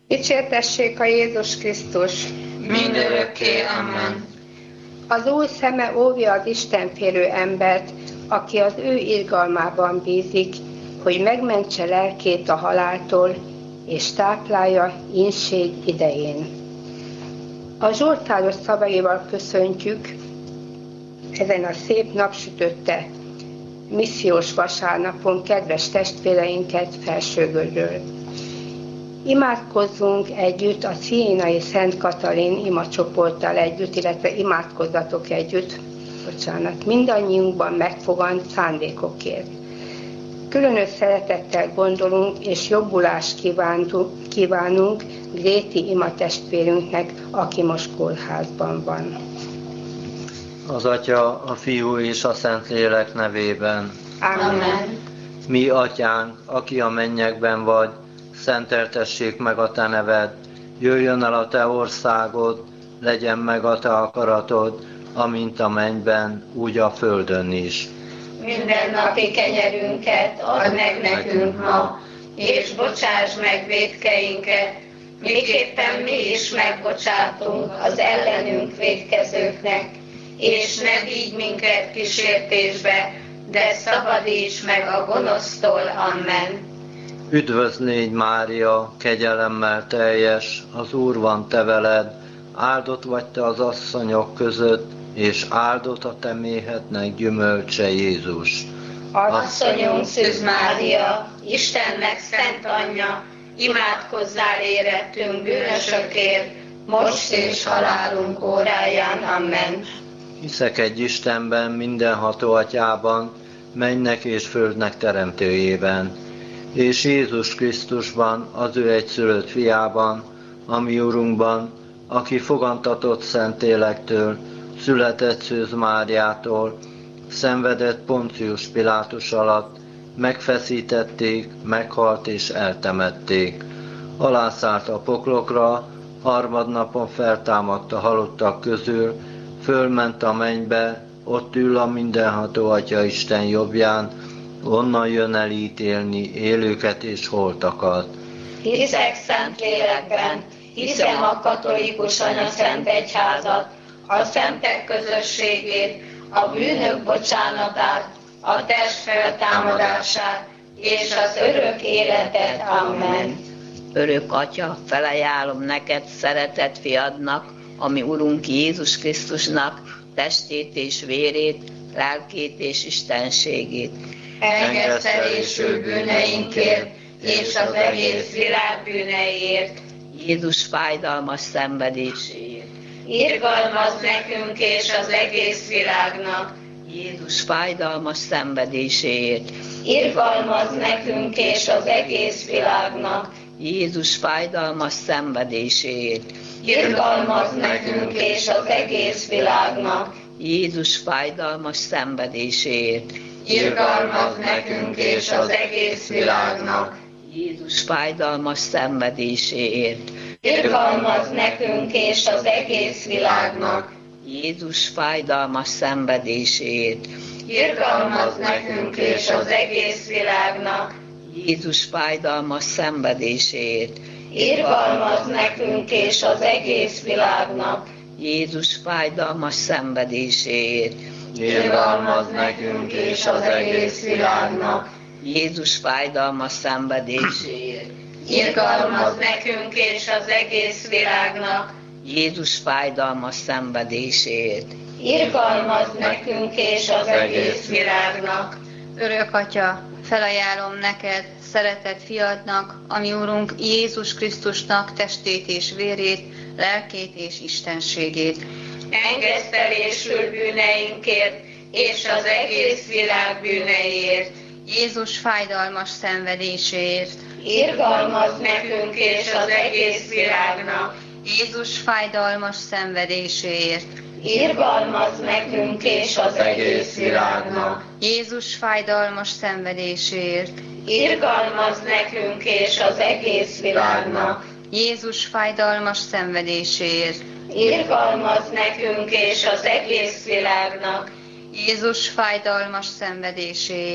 Dicsértessék a Jézus Krisztus! Mindörökké, amen. Az Úr szeme óvja az istenfélő embert, aki az ő irgalmában bízik, hogy megmentse lelkét a haláltól, és táplálja ínség idején. A zsoltáros szavaival köszöntjük ezen a szép napsütötte missziós vasárnapon kedves testvéreinket Felsőgödről. Imádkozzunk együtt a Sziénai Szent Katalin imacsoporttal együtt, illetve imádkozzatok együtt, mindannyiunkban megfogant szándékokért. Különös szeretettel gondolunk és jobbulást kívánunk Gréti imatestvérünknek, aki most kórházban van. Az Atya, a Fiú és a Szentlélek nevében. Amen. Mi, Atyánk, aki a mennyekben vagy, szenteltessék meg a Te neved, jöjjön el a Te országod, legyen meg a Te akaratod, amint a mennyben, úgy a földön is. Mindennapi kenyerünket add meg nekünk ma, és bocsáss meg vétkeinket, miképpen mi is megbocsátunk az ellenünk vétkezőknek, és ne vigy minket kísértésbe, de szabadíts meg a gonosztól. Amen. Üdvözlégy Mária, kegyelemmel teljes, az Úr van te veled, áldott vagy te az asszonyok között, és áldott a te méhednek gyümölcse Jézus. Asszonyunk Szűz Mária, Istennek szent anyja, imádkozzál érettünk bűnösökért, most és halálunk óráján. Amen. Hiszek egy Istenben, mindenható Atyában, mennynek és földnek teremtőjében, és Jézus Krisztusban, az ő egyszülött fiában, a mi Urunkban, aki fogantatott Szentlélektől, született Szűz Máriától, szenvedett Poncius Pilátus alatt, megfeszítették, meghalt és eltemették. Alászállt a poklokra, harmadnapon feltámadt a halottak közül, fölment a mennybe, ott ül a mindenható Atya Isten jobbján, onnan jön el ítélni élőket és holtakat. Hiszek Szentlélekben, hiszem a katolikus anyaszent egyházat, a szentek közösségét, a bűnök bocsánatát, a test feltámadását és az örök életet. Amen. Örök Atya, felajánlom neked szeretett fiadnak, ami Urunk Jézus Krisztusnak testét és vérét, lelkét és istenségét. Engesztelésül bűneinkért és az egész világ bűneiért. Jézus fájdalmas szenvedéséért. Irgalmazz nekünk és az egész világnak. Jézus fájdalmas szenvedéséért. Irgalmazz nekünk és az egész világnak. Jézus fájdalmas szenvedéséért. Irgalmazz nekünk és az egész világnak. Jézus fájdalmas szenvedéséért. Irgalmazz nekünk és az egész világnak. Jézus fájdalmas szenvedéséért. Irgalmazz nekünk és az egész világnak. Jézus fájdalmas szenvedéséért. Irgalmazz nekünk és az egész világnak. Jézus fájdalmas szenvedéséért. Irgalmazz nekünk és az egész világnak. Jézus fájdalmas szenvedéséért. Irgalmazz nekünk és az egész világnak. Jézus fájdalmas szenvedéséért. Irgalmazz nekünk és az egész világnak. Jézus fájdalmas szenvedéséért. Irgalmazz nekünk és az egész világnak. Örök Atya, felajánlom neked, szeretett fiadnak, ami Urunk Jézus Krisztusnak testét és vérét, lelkét és istenségét. Engesztelésül bűneinkért és az egész világ bűneiért. Jézus fájdalmas szenvedéséért. Irgalmazz nekünk és az egész világnak. Jézus fájdalmas szenvedéséért. Irgalmazz nekünk és az egész világnak. Jézus fájdalmas szenvedéséért. Irgalmazz nekünk és az egész világnak. Jézus fájdalmas szenvedéséért. Irgalmazz nekünk és az egész világnak. Jézus fájdalmas szenvedéséért.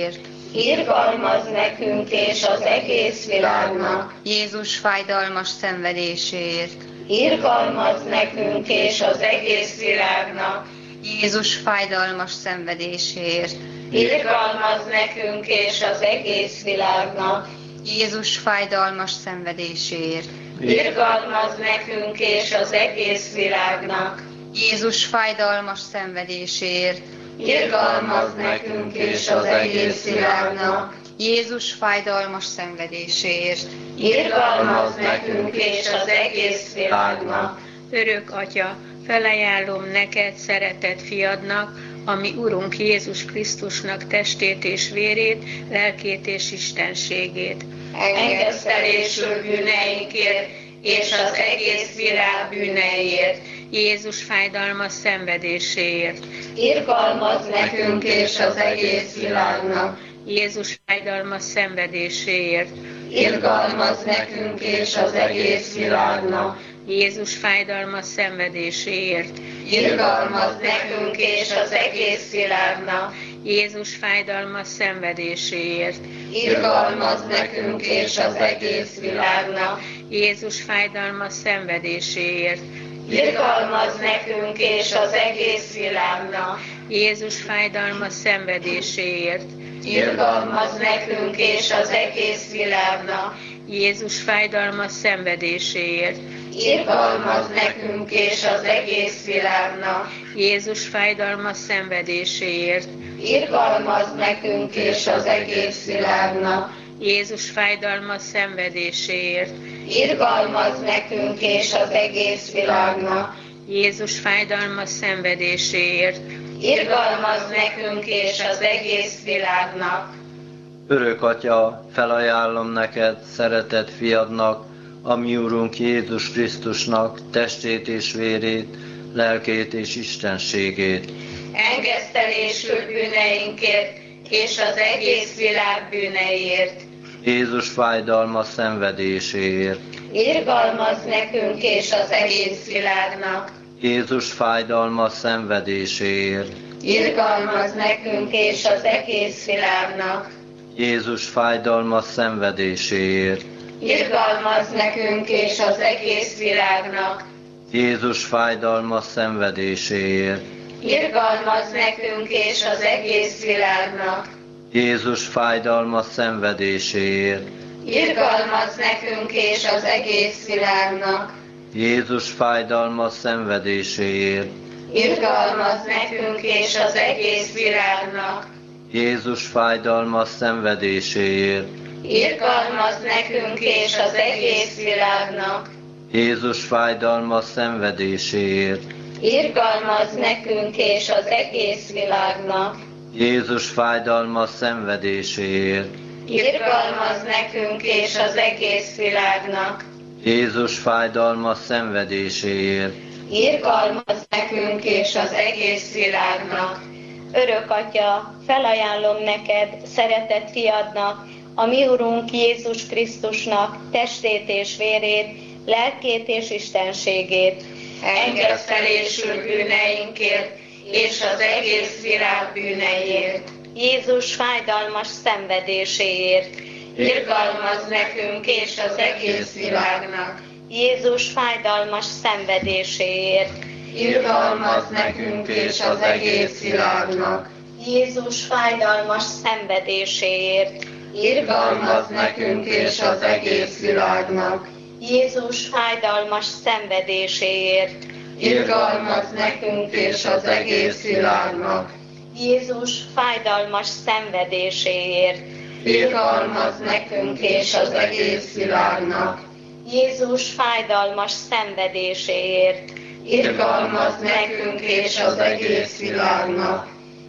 irgalmaz nekünk és az egész világnak. Jézus fájdalmas szenvedéséért, Irgalmaz nekünk és az egész világnak. Jézus fájdalmas szenvedéséért, Irgalmaz nekünk és az egész világnak. Jézus fájdalmas szenvedéséért, Irgalmaz nekünk és az egész világnak. Jézus fájdalmas szenvedéséért, Irgalmaz nekünk és az egész világnak. Jézus fájdalmas szenvedéséért, Irgalmaz nekünk és az egész világnak. Örök Atya, felajánlom neked, szeretett fiadnak, ami Urunk Jézus Krisztusnak testét és vérét, lelkét és istenségét. Engesztelésül bűneinkért és az egész világ bűneiért. Jézus fájdalmas szenvedéséért. Irgalmaz nekünk és az egész világnak. Jézus fájdalmas szenvedéséért. Irgalmaz nekünk és az egész világnak. Jézus fájdalmas szenvedéséért. Irgalmaz nekünk és az egész világnak. Jézus fájdalmas szenvedéséért. Irgalmaz nekünk és az egész világnak. Jézus fájdalmas szenvedéséért. Irgalmaz nekünk és az egész világnak. Jézus fájdalmas szenvedéséért. Irgalmaz nekünk és az egész világnak. Jézus fájdalmas szenvedéséért. Irgalmaz nekünk és az egész világnak. Jézus fájdalmas szenvedéséért. Irgalmaz nekünk és az egész világnak. Jézus fájdalmas szenvedéséért. Irgalmaz nekünk és az egész világnak. Jézus fájdalmas szenvedéséért. Irgalmaz nekünk és az egész világnak. Örök Atya, felajánlom neked, szeretett fiadnak, a mi Urunk Jézus Krisztusnak testét és vérét, lelkét és istenségét. Engesztelésül bűneinkért és az egész világ bűneiért. Jézus fájdalmas szenvedéséért. Irgalmaz nekünk és az egész világnak. Jézus fájdalmas szenvedéséért. Irgalmaz nekünk és az egész világnak. Jézus fájdalmas szenvedéséért. Irgalmaz nekünk és az egész világnak. Jézus fájdalmas szenvedéséért. Irgalmaz nekünk és az egész világnak. Jézus fájdalmas szenvedéséért. Irgalmaz nekünk és az egész világnak. Jézus fájdalmas szenvedéséért. Irgalmaz nekünk és az egész világnak. Jézus fájdalmas szenvedéséért. Irgalmaz nekünk és az egész világnak. Jézus fájdalmas szenvedéséért. Irgalmaz nekünk és az egész világnak. Jézus fájdalmas szenvedéséért. Irgalmaz nekünk és az egész világnak. Jézus fájdalmas szenvedéséért. Irgalmaz nekünk és az egész világnak. Örök Atya, felajánlom neked, szeretett fiadnak, a mi Urunk Jézus Krisztusnak testét és vérét, lelkét és istenségét. Engesztelésül bűneinkért és az egész világ bűneiért. Jézus fájdalmas szenvedéséért. Irgalmaz nekünk és az egész világnak. Jézus fájdalmas szenvedéséért. Irgalmaz nekünk és az egész világnak. Jézus fájdalmas szenvedéséért. Irgalmaz nekünk és az egész világnak. Jézus fájdalmas szenvedéséért. Irgalmaz nekünk és az egész világnak. Jézus fájdalmas szenvedéséért. Irgalmaz nekünk és az egész világnak. Jézus fájdalmas szenvedéséért. Irgalmaz nekünk és az egész világnak.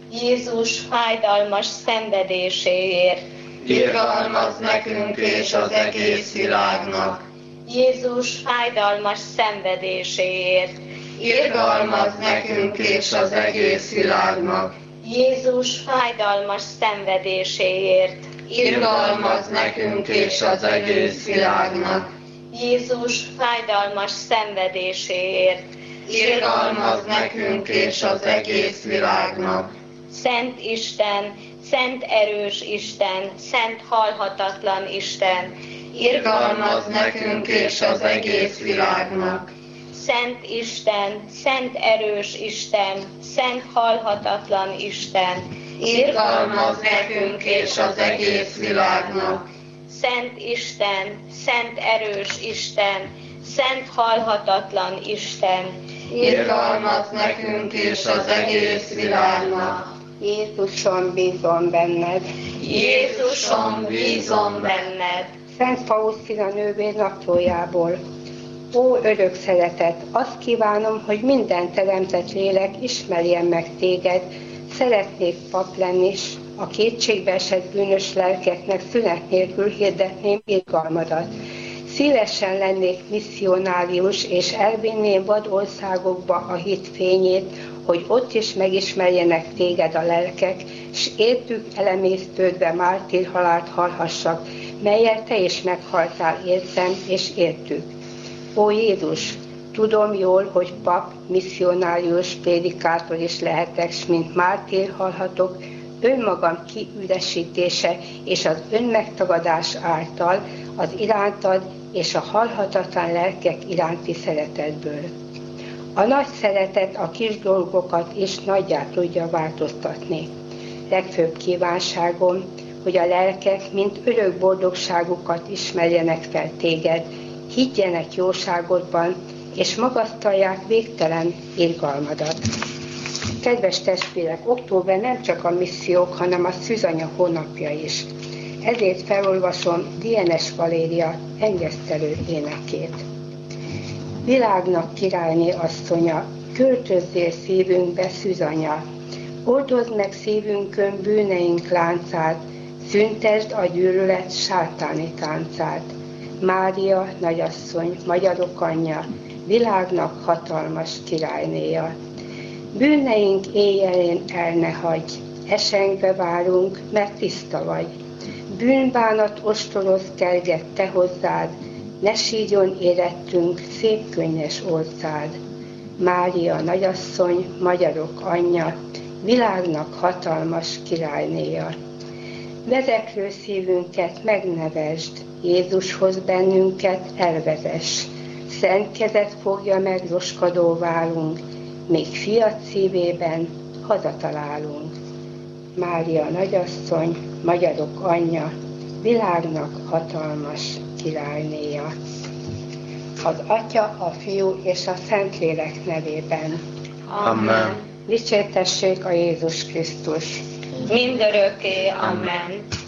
Jézus fájdalmas szenvedéséért. Irgalmaz nekünk és az egész világnak. Jézus fájdalmas szenvedéséért. Irgalmaz nekünk és az egész világnak. Jézus fájdalmas szenvedéséért. Irgalmaz nekünk és az egész világnak. Jézus fájdalmas szenvedéséért. Irgalmaz nekünk és az egész világnak. Szent Isten, szent erős Isten, szent halhatatlan Isten, irgalmaz nekünk és az egész világnak. Szent Isten, szent erős Isten, szent halhatatlan Isten, Irgalmaz nekünk és az egész világnak. Szent Isten, szent erős Isten, szent halhatatlan Isten, Irgalmaz nekünk és az egész világnak. Jézusom, bízom benned. Jézusom, bízom benned. Szent Faustina nővér naplójából. Ó, örök szeretet, azt kívánom, hogy minden teremtett lélek ismerjen meg téged. Szeretnék pap lenni, és a kétségbeesett bűnös lelkeknek szünet nélkül hirdetném irgalmadat. Szívesen lennék misszionárius, és elvinném vad országokba a hit fényét, hogy ott is megismerjenek téged a lelkek, s értük elemésztődve mártírhalált hallhassak, melyel te is meghaltál értem és értük. Ó Jézus, tudom jól, hogy pap, misszionárius, prédikátor is lehetek, s mint mártír hallhatok, önmagam kiüresítése és az önmegtagadás által az irántad és a halhatatlan lelkek iránti szeretetből. A nagy szeretet a kis dolgokat is nagyjá tudja változtatni. Legfőbb kívánságom, hogy a lelkek, mint örök boldogságukat ismerjenek fel téged, higgyenek jóságodban, és magasztalják végtelen irgalmadat. Kedves testvérek, október nem csak a missziók, hanem a szűzanya hónapja is. Ezért felolvasom Dienes Valéria engesztelő énekét. Világnak királyné asszonya, költözzél szívünkbe szűzanya, oldozd meg szívünkön bűneink láncát, szüntesd a gyűlölet sátáni táncát. Mária, nagyasszony, magyarok anyja, világnak hatalmas királynéja. Bűneink éjjelén el ne hagyj, esengve várunk, mert tiszta vagy. Bűnbánat ostoroz kerget te hozzád, ne sígyon érettünk szép könnyes orcád. Mária, nagyasszony, magyarok anyja, világnak hatalmas királynéja. Vezeklő szívünket megnevesd, Jézushoz bennünket elvezess. Szent kezed fogja meg roskadó válunk, még fiat szívében hazatalálunk. Mária nagyasszony, magyarok anyja, világnak hatalmas királynéja. Az Atya, a Fiú és a Szentlélek nevében. Amen. Dicsértessék a Jézus Krisztus. Mindörökké. Amen.